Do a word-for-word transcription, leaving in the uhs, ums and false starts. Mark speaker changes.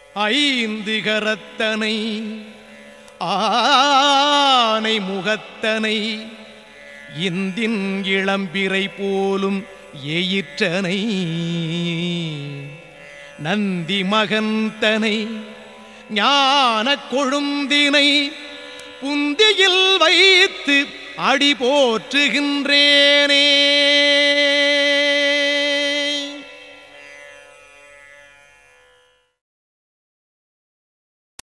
Speaker 1: ஐந்து கரத்தனை ஆனை முகத்தனை இந்தின் இளம்பிறை போலும் எயிற்றனை நந்தி மகந்தனை ஞான கொழுந்தினை புந்தியில் வைத்து அடி போற்றுகின்றேனே.